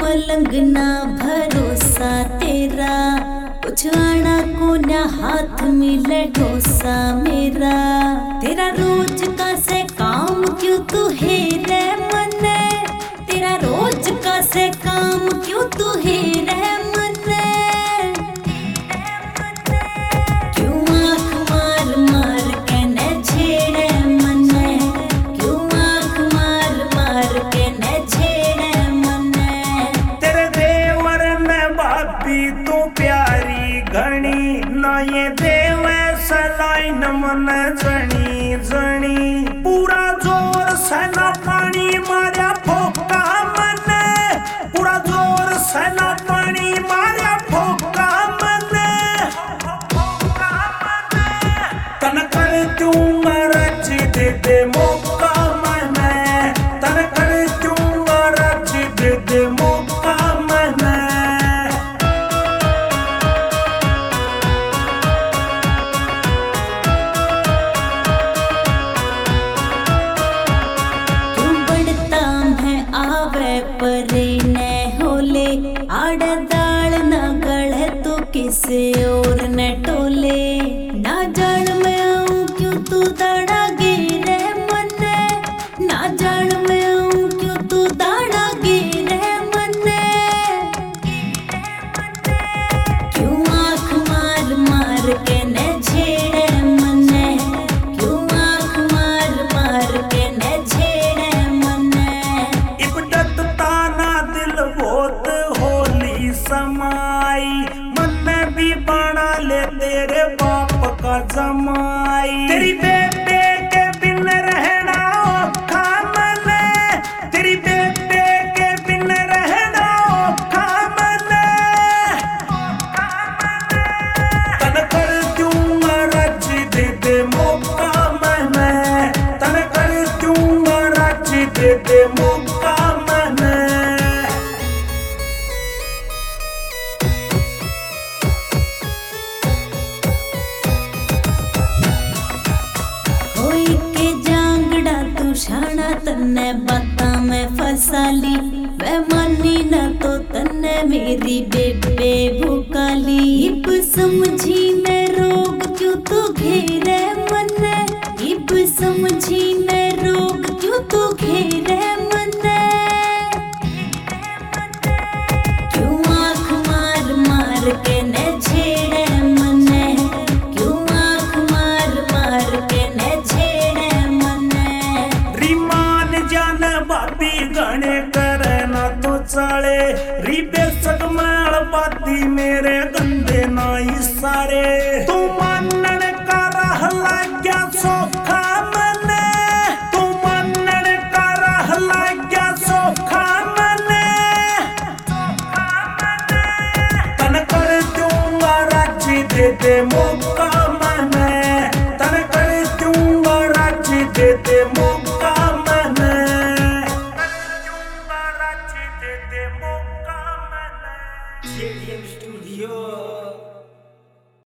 पलंग ना भरोसा तेरा, कुछ आना को ना हाथ मिले डोसा मेरा। तेरा रोज का से काम क्यों तू है रे मने, तेरा रोज का से काम क्यों तू है रे मने। क्यों आँख मार मार के न छेड़े मने, क्यों आँख मार मार के न छेड़े मने। तेरे देवर ने भाभी तू प्यारी घनी, ना ये देव सलाई न मन जनी जनी। पूरा जोर से ना पानी मारा फोका मने, पूरा जोर से ना पानी मारा फोका मने। तन कर दूंगा रच दे दे मौका मने, तन कर दूंगा रच दे दे मौका मने। परे न होले आड़ा दाल न गढ़े तो किसे और न टोले। ना जान में आऊं क्यों तू दाड़ा गिरे मने, ना जान में आऊं क्यों तू दाड़ा गिरे मने। क्यों आँख मार मार के न छेड़े मने, क्यों आँख मार मार के न छेड़े मने। बहुत होली समाई मन भी बना ले तेरे बाप का जमाई। तेरी बेबे के बिन रहना औखा मने, तेरी बेबे के बिन रहना औखा मने। तन कर दूंगा रच दे दे मौका मने, तन कर दूंगा रच दे दे मौका मने। शाना तन्ने बाता में फसाली, मैं मानी न तो तन्ने मेरी बेबे भूकाली। इब समझी मैं रोग क्यों तू घेरे मने, इब समझी मैं रोग क्यों तू घेरे मने। क्यों आँख मार मार के न छेड़े मने, क्यों आँख मार मार के न छेड़े मने। जान भाभी गणे करे ना तो चाले, रीबे सगमाल बाती मेरे गंदे ना इशारे। तू मानन का रह लाग्या सोखा मने, तू मानन का रह लाग्या सोखा मने। तन कर दूंगा रच दे दे मौका मने, तन कर दूंगा रच दे दे मौका।